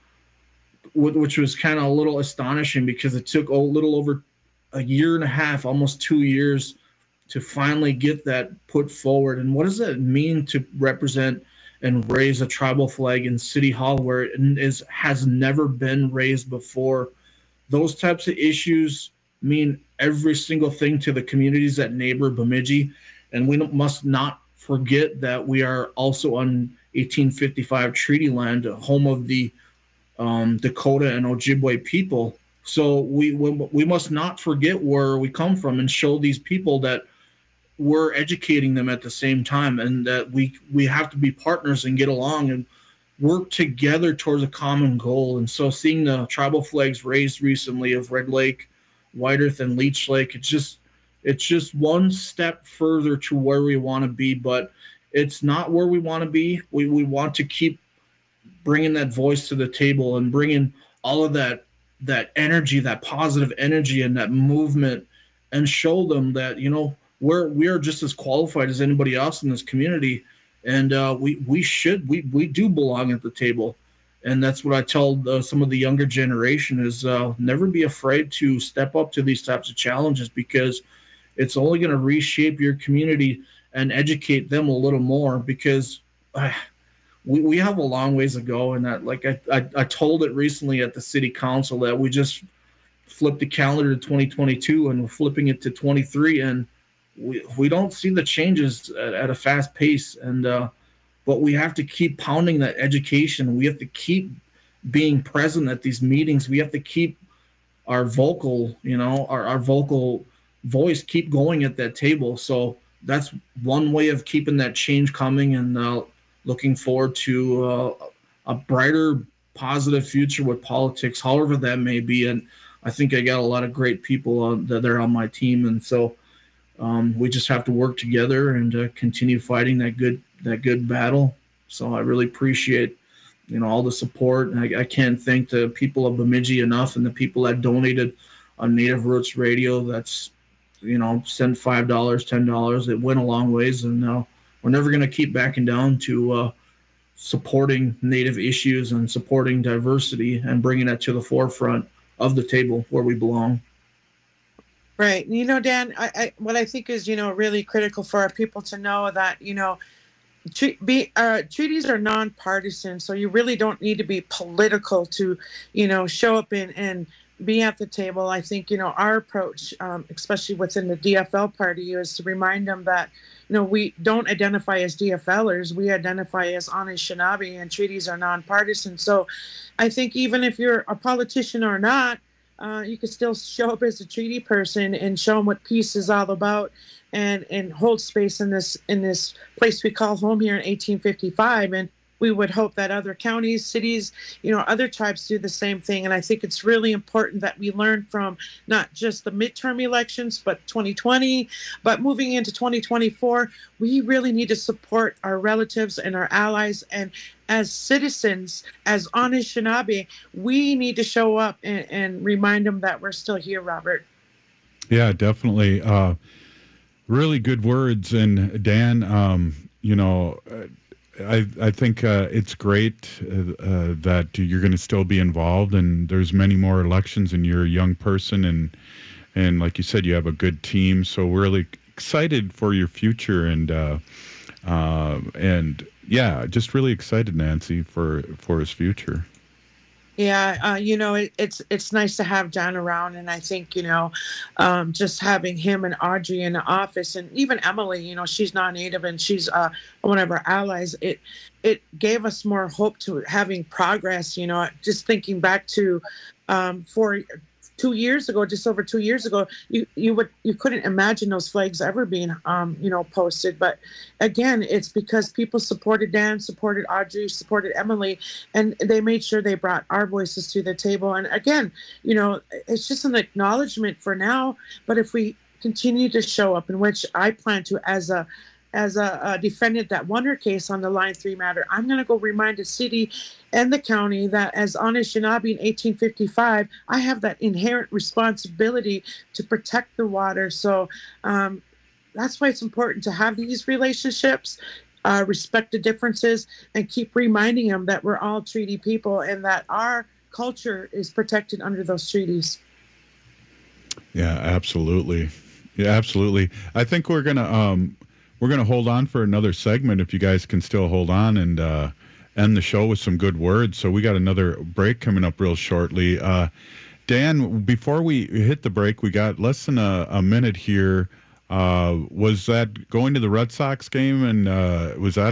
which was kind of a little astonishing because it took a little over a year and a half, almost 2 years, to finally get that put forward. And what does that mean to represent and raise a tribal flag in City Hall where it has never been raised before? Those types of issues mean every single thing to the communities that neighbor Bemidji. And we must not forget that we are also on 1855 treaty land, home of the Dakota and Ojibwe people. So we must not forget where we come from and show these people that we're educating them at the same time, and that we have to be partners and get along and work together towards a common goal. And so seeing the tribal flags raised recently of Red Lake, White Earth, and Leech Lake, it's just one step further to where we want to be, but it's not where we want to be. We want to keep bringing that voice to the table and bringing all of that energy, that positive energy and that movement, and show them that, we are just as qualified as anybody else in this community. And we do belong at the table. And that's what I tell some of the younger generation is never be afraid to step up to these types of challenges, because it's only going to reshape your community and educate them a little more, because we have a long ways to go. And that, like I told it recently at the city council, that we just flipped the calendar to 2022 and we're flipping it to 23, and we don't see the changes at a fast pace. And but we have to keep pounding that education. We have to keep being present at these meetings. We have to keep our vocal, our vocal voice keep going at that table. So that's one way of keeping that change coming, and looking forward to a brighter, positive future with politics, however that may be. And I think I got a lot of great people that are on my team, and so we just have to work together and continue fighting that good battle. So I really appreciate all the support. And I can't thank the people of Bemidji enough, and the people that donated on Native Roots Radio. That's send $5, $10. It went a long ways, and we're never going to keep backing down to supporting Native issues and supporting diversity and bringing that to the forefront of the table where we belong. Right. Dan, what I think is, really critical for our people to know that, treaties are nonpartisan. So you really don't need to be political to, show up and be at the table. I think, our approach, especially within the DFL party, is to remind them that, we don't identify as DFLers. We identify as Anishinaabe, and treaties are nonpartisan. So I think even if you're a politician or not, you can still show up as a treaty person and show them what peace is all about, and hold space in this place we call home here in 1855. And we would hope that other counties, cities, other tribes do the same thing. And I think it's really important that we learn from not just the midterm elections, but 2020, but moving into 2024, we really need to support our relatives and our allies. And as citizens, as Anishinaabe, we need to show up and remind them that we're still here, Robert. Yeah, definitely. Really good words. And Dan, I think it's great that you're going to still be involved, and there's many more elections, and you're a young person, and like you said, you have a good team. So we're really excited for your future, and yeah, just really excited, Nancy, for his future. Yeah, it's nice to have John around, and I think, just having him and Audrey in the office, and even Emily, she's non-native and she's one of our allies. It gave us more hope to having progress. Just thinking back to for 2 years ago, just over 2 years ago, you couldn't imagine those flags ever being posted. But again, it's because people supported Dan, supported Audrey, supported Emily, and they made sure they brought our voices to the table. And again, it's just an acknowledgement for now. But if we continue to show up, in which I plan to, as a defendant that won her case on the Line 3 matter, I'm going to go remind the city and the county that as Anishinaabe in 1855, I have that inherent responsibility to protect the water. So that's why it's important to have these relationships, respect the differences, and keep reminding them that we're all treaty people and that our culture is protected under those treaties. Yeah, absolutely. Yeah, absolutely. I think we're going to hold on for another segment if you guys can still hold on and end the show with some good words. So we got another break coming up real shortly. Dan, before we hit the break, we got less than a minute here. Was that going to the Red Sox game, and was that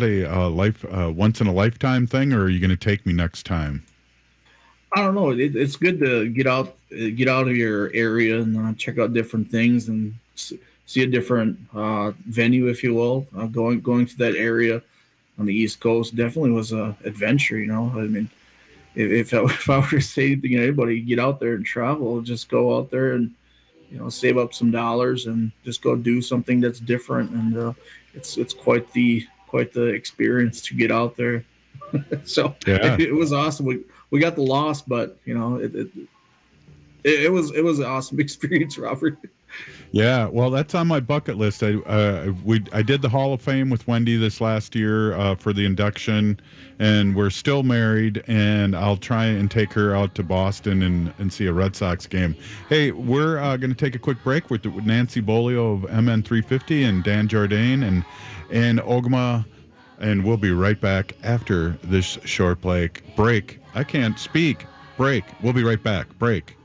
a once in a lifetime thing, or are you going to take me next time? I don't know. It's good to get out of your area and check out different things and see a different venue, if you will. Going to that area on the East Coast definitely was an adventure. I mean, if I were to say anything to anybody, get out there and travel. Just go out there and save up some dollars and just go do something that's different. And it's quite the experience to get out there. So yeah. It was awesome. We got the loss, but it was an awesome experience, Robert. Yeah, well, that's on my bucket list. I did the Hall of Fame with Wendy this last year for the induction, and we're still married, and I'll try and take her out to Boston and see a Red Sox game. Hey, we're going to take a quick break with Nancy Bolio of MN350 and Dan Jourdain and Ogama, and we'll be right back after this short break. I can't speak. Break. We'll be right back. Break.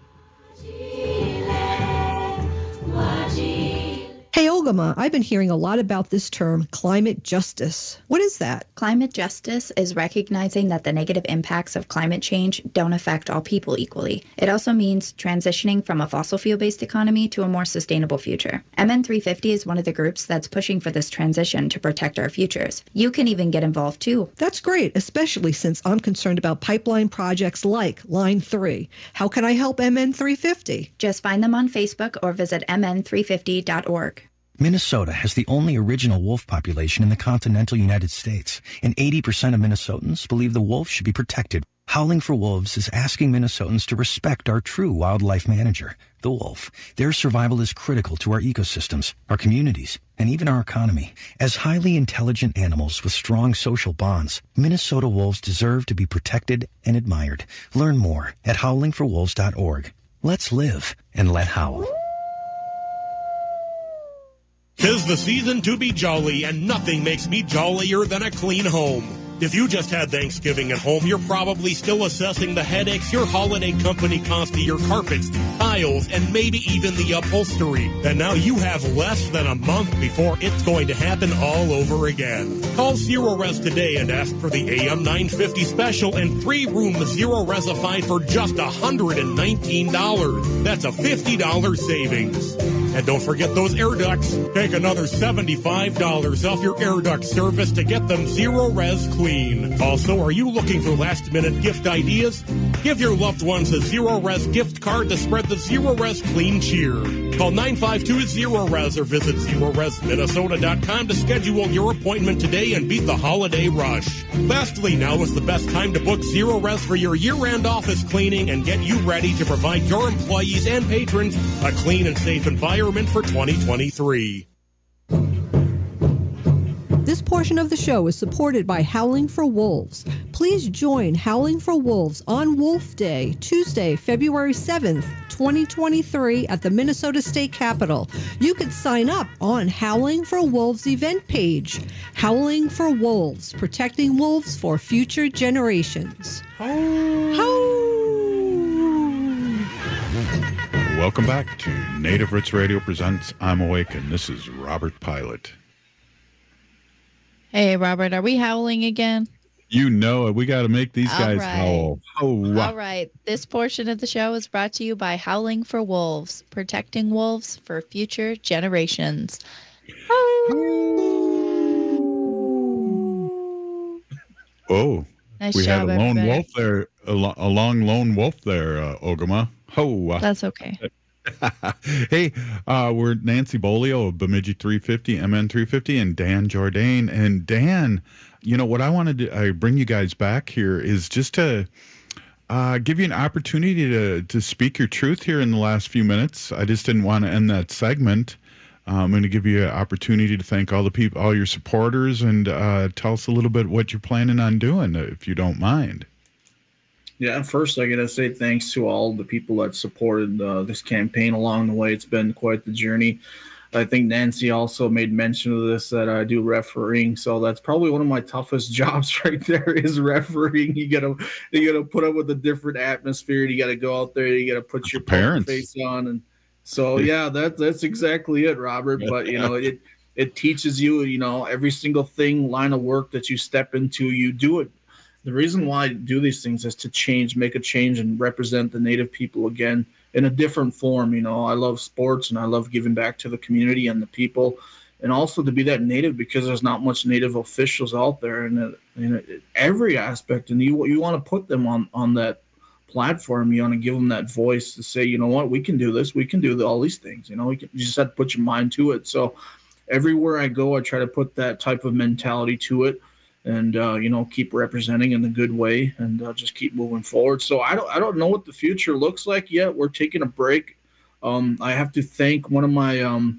Hey, Ogama, I've been hearing a lot about this term, climate justice. What is that? Climate justice is recognizing that the negative impacts of climate change don't affect all people equally. It also means transitioning from a fossil fuel-based economy to a more sustainable future. MN350 is one of the groups that's pushing for this transition to protect our futures. You can even get involved too. That's great, especially since I'm concerned about pipeline projects like Line 3. How can I help MN350? Just find them on Facebook or visit mn350.org. Minnesota has the only original wolf population in the continental United States, and 80% of Minnesotans believe the wolf should be protected. Howling for Wolves is asking Minnesotans to respect our true wildlife manager, the wolf. Their survival is critical to our ecosystems, our communities, and even our economy. As highly intelligent animals with strong social bonds, Minnesota wolves deserve to be protected and admired. Learn more at howlingforwolves.org. Let's live and let howl. 'Tis the season to be jolly, and nothing makes me jollier than a clean home. If you just had Thanksgiving at home, you're probably still assessing the headaches your holiday company caused to your carpets, tiles, and maybe even the upholstery. And now you have less than a month before it's going to happen all over again. Call Zero Res today and ask for the AM 950 special and 3-room Zero Resify for just $119. That's a $50 savings. And don't forget those air ducts. Take another $75 off your air duct service to get them Zero Res clean. Also, are you looking for last-minute gift ideas? Give your loved ones a Zero Res gift card to spread the Zero Res clean cheer. Call 952-ZERO-RES or visit ZeroResMinnesota.com to schedule your appointment today and beat the holiday rush. Lastly, now is the best time to book Zero Res for your year-end office cleaning and get you ready to provide your employees and patrons a clean and safe environment for 2023. This portion of the show is supported by Howling for Wolves. Please join Howling for Wolves on Wolf Day, Tuesday, February 7th, 2023 at the Minnesota State Capitol. You could sign up on Howling for Wolves event page. Howling for Wolves, protecting wolves for future generations. Welcome back to Native Roots Radio presents I'm Awake, and this is Robert Pilot. Hey, Robert, are we howling again? You know it. We got to make these guys right. howl. All right. This portion of the show is brought to you by Howling for Wolves, protecting wolves for future generations. Oh, nice we job, had a lone everybody. wolf there, a long lone wolf there, Ogama. That's okay. Hey, we're Nancy Bolio of Bemidji 350, MN 350, and Dan Jourdain. And Dan, you know what I wanted to bring you guys back here is just to give you an opportunity to speak your truth here in the last few minutes. I just didn't want to end that segment. I'm going to give you an opportunity to thank all the people, all your supporters, and tell us a little bit what you're planning on doing, if you don't mind. Yeah, first I got to say thanks to all the people that supported this campaign along the way. It's been quite the journey. I think Nancy also made mention of this, that I do refereeing, so that's probably one of my toughest jobs right there is refereeing. You gotta put up with a different atmosphere. You got to go out there. You got to put your poker face on, and so yeah, that's exactly it, Robert. But you know, it teaches you, you know, every single line of work that you step into, you do it. The reason why I do these things is to make a change and represent the Native people again in a different form. You know, I love sports and I love giving back to the community and the people, and also to be that Native, because there's not much Native officials out there in every aspect, and you want to put them on that platform. You want to give them that voice to say, you know what, we can do this, we can do all these things. You know, you just have to put your mind to it. So everywhere I go, I try to put that type of mentality to it. And you know, keep representing in the good way, and just keep moving forward. So I don't know what the future looks like yet. We're taking a break. I have to thank one of my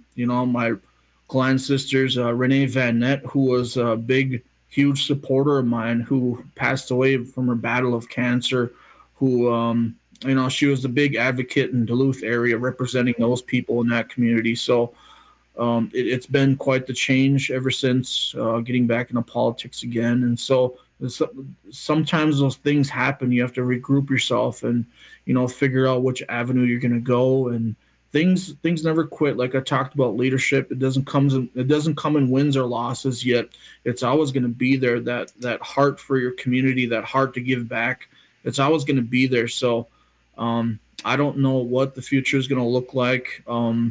my clan sisters, Renee Van Nett, who was a big, huge supporter of mine, who passed away from her battle of cancer. Who you know, she was a big advocate in Duluth area, representing those people in that community. So. It's been quite the change ever since getting back into politics again. And so sometimes those things happen. You have to regroup yourself and, you know, figure out which avenue you're going to go. And things never quit. Like I talked about leadership, it doesn't come in wins or losses yet. It's always going to be there. That heart for your community, that heart to give back, it's always going to be there. So I don't know what the future is going to look like.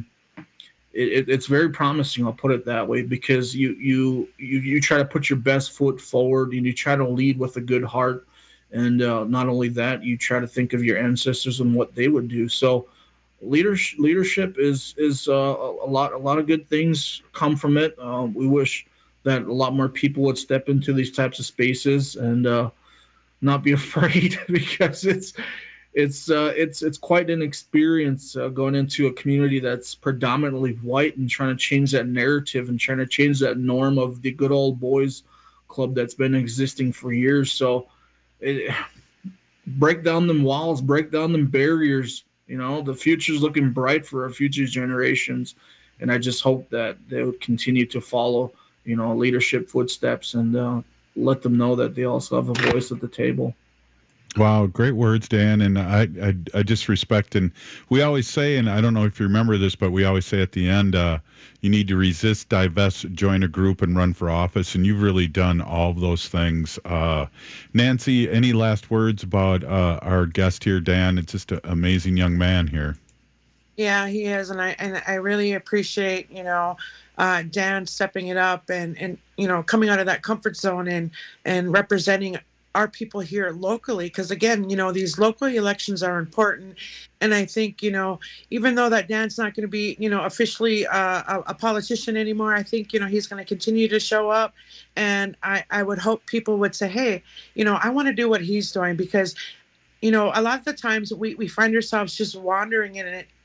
It's very promising, I'll put it that way, because you try to put your best foot forward, and you try to lead with a good heart, and not only that, you try to think of your ancestors and what they would do. So leadership is a lot of good things come from it. We wish that a lot more people would step into these types of spaces and not be afraid, because it's quite an experience going into a community that's predominantly white and trying to change that narrative and trying to change that norm of the good old boys club that's been existing for years. So break down them walls, break down them barriers. You know, the future's looking bright for our future generations, and I just hope that they would continue to follow, you know, leadership footsteps, and let them know that they also have a voice at the table. Wow, great words, Dan. And I just respect, and we always say, and I don't know if you remember this, but we always say at the end, you need to resist, divest, join a group, and run for office. And you've really done all of those things. Nancy, any last words about our guest here, Dan? It's just an amazing young man here. Yeah, he is. And I really appreciate, you know, Dan stepping it up and, you know, coming out of that comfort zone and representing our people here locally, because again, you know, these local elections are important. And I think, you know, even though that Dan's not going to be, you know, officially a politician anymore, I think, you know, he's going to continue to show up. And I would hope people would say, hey, you know, I want to do what he's doing, because, you know, a lot of the times we find ourselves just wandering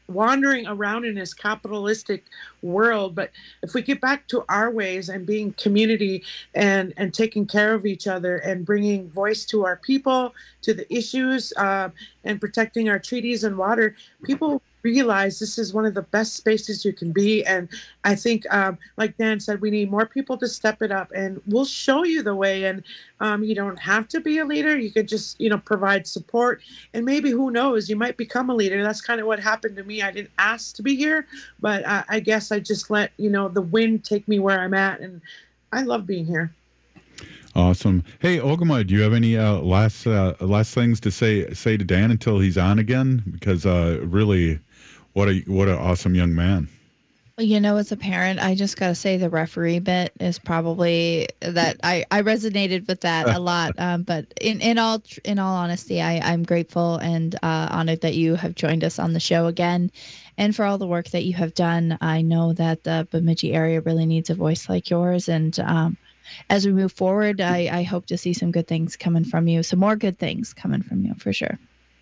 wandering around in this capitalistic world. But if we get back to our ways and being community and taking care of each other and bringing voice to our people, to the issues, and protecting our treaties and water, people realize this is one of the best spaces you can be. And I think, like Dan said, we need more people to step it up, and we'll show you the way. And you don't have to be a leader. You could just, provide support, and maybe, who knows, you might become a leader. That's kind of what happened to me. I didn't ask to be here, but I guess I just let, the wind take me where I'm at. And I love being here. Awesome. Hey, Ogama, do you have any last things to say to Dan until he's on again? Because really, what an awesome young man. Well, as a parent, I just got to say the referee bit is probably that I resonated with that a lot. But in all honesty, I'm grateful and honored that you have joined us on the show again, and for all the work that you have done. I know that the Bemidji area really needs a voice like yours, and as we move forward, I hope to see some good things coming from you, some more good things coming from you for sure.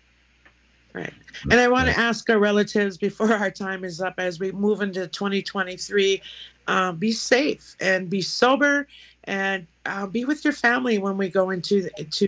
Right. And I want to ask our relatives before our time is up, as we move into 2023, be safe and be sober, and be with your family when we go into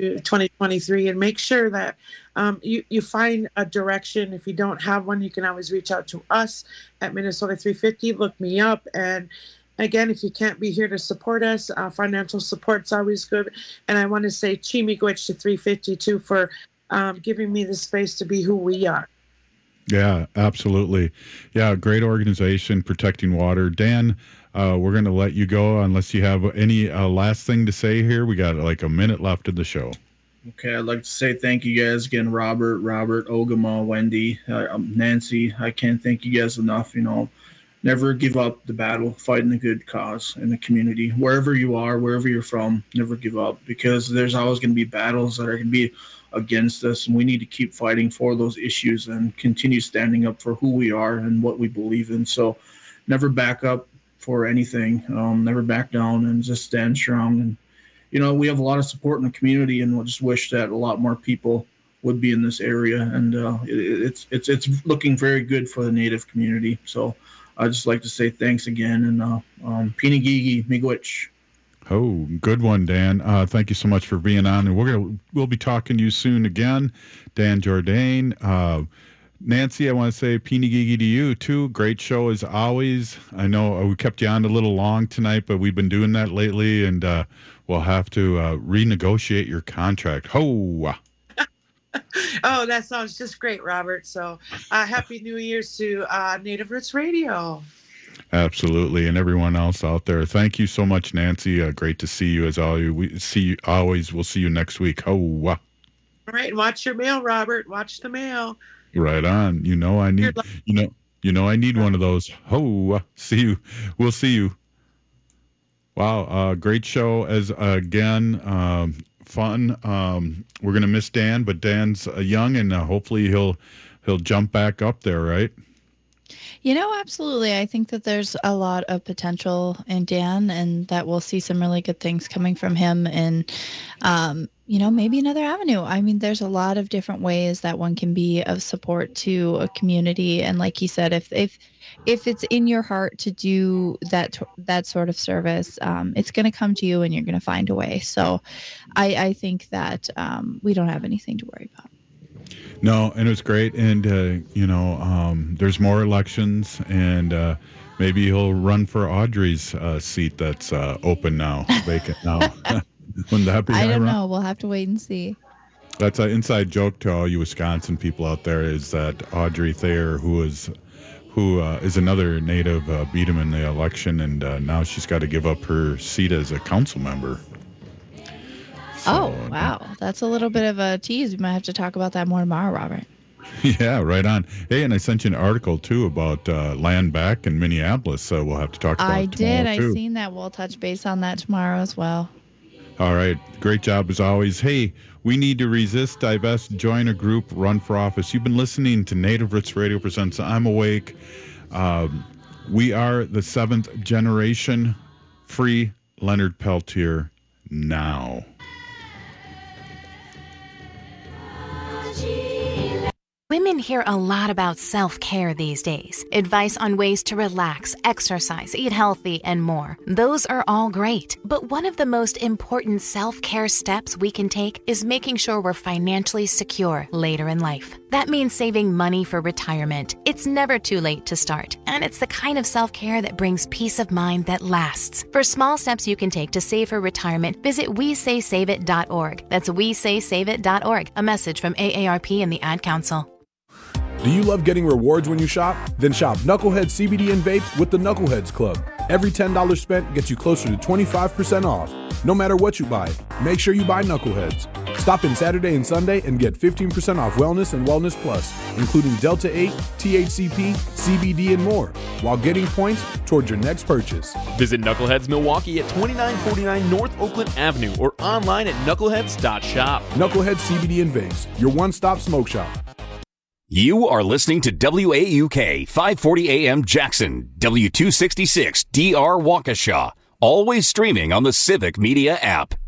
2023, and make sure that you find a direction. If you don't have one, you can always reach out to us at Minnesota 350. Look me up. And again, if you can't be here to support us, financial support's always good. And I want to say Chimigwich to 350 too for giving me the space to be who we are. Yeah, absolutely. Yeah, great organization, Protecting Water. Dan, we're going to let you go unless you have any last thing to say here. We got like a minute left of the show. Okay, I'd like to say thank you guys again, Robert, Ogama, Wendy, Nancy. I can't thank you guys enough. Never give up the battle, fighting the good cause in the community. Wherever you are, wherever you're from, never give up, because there's always going to be battles that are going to be against us, and we need to keep fighting for those issues and continue standing up for who we are and what we believe in. So never back up for anything, never back down, and just stand strong. And, we have a lot of support in the community, and we'll just wish that a lot more people would be in this area. And it's looking very good for the Native community. So I'd just like to say thanks again, and Pinigigi Miigwech. Oh, good one, Dan. Thank you so much for being on, and we'll be talking to you soon again, Dan Jourdain. Nancy, I want to say Pinigigi to you too. Great show as always. I know we kept you on a little long tonight, but we've been doing that lately, and we'll have to renegotiate your contract. Ho! Oh, that sounds just great, Robert. So happy New Year's to Native Roots Radio. Absolutely. And everyone else out there. Thank you so much, Nancy. Great to see you as always. We'll see you next week. Ho! All right. Watch your mail, Robert. Watch the mail. Right on. I need one of those. Ho! See you. We'll see you. Wow. Great show as again. Fun. We're gonna miss Dan, but Dan's young, and hopefully he'll jump back up there, right? Absolutely. I think that there's a lot of potential in Dan, and that we'll see some really good things coming from him, and maybe another avenue. I mean, there's a lot of different ways that one can be of support to a community, and like you said, if it's in your heart to do that sort of service, it's going to come to you, and you're going to find a way. So I think that we don't have anything to worry about. No, and it was great. And, there's more elections, and maybe he'll run for Audrey's seat that's open now, vacant now. Wouldn't that be I don't know. We'll have to wait and see. That's an inside joke to all you Wisconsin people out there, is that Audrey Thayer, who is another Native, beat him in the election, and now she's got to give up her seat as a council member. So, wow. That's a little bit of a tease. We might have to talk about that more tomorrow, Robert. Yeah, right on. Hey, and I sent you an article, too, about land back in Minneapolis, so we'll have to talk about it tomorrow, too. I've seen that. We'll touch base on that tomorrow as well. All right. Great job as always. Hey, we need to resist, divest, join a group, run for office. You've been listening to Native Roots Radio presents I'm Awake. We are the 7th generation. Free Leonard Peltier now. Women hear a lot about self-care these days. Advice on ways to relax, exercise, eat healthy, and more. Those are all great. But one of the most important self-care steps we can take is making sure we're financially secure later in life. That means saving money for retirement. It's never too late to start. And it's the kind of self-care that brings peace of mind that lasts. For small steps you can take to save for retirement, visit WeSaySaveIt.org. That's WeSaySaveIt.org. A message from AARP and the Ad Council. Do you love getting rewards when you shop? Then shop Knucklehead CBD and vapes with the Knuckleheads Club. Every $10 spent gets you closer to 25% off. No matter what you buy, make sure you buy Knuckleheads. Stop in Saturday and Sunday and get 15% off Wellness and Wellness Plus, including Delta 8, THCP, CBD, and more, while getting points towards your next purchase. Visit Knuckleheads Milwaukee at 2949 North Oakland Avenue or online at knuckleheads.shop. Knuckleheads CBD and vapes, your one-stop smoke shop. You are listening to WAUK 540 AM Jackson, W266 DR Waukesha, always streaming on the Civic Media app.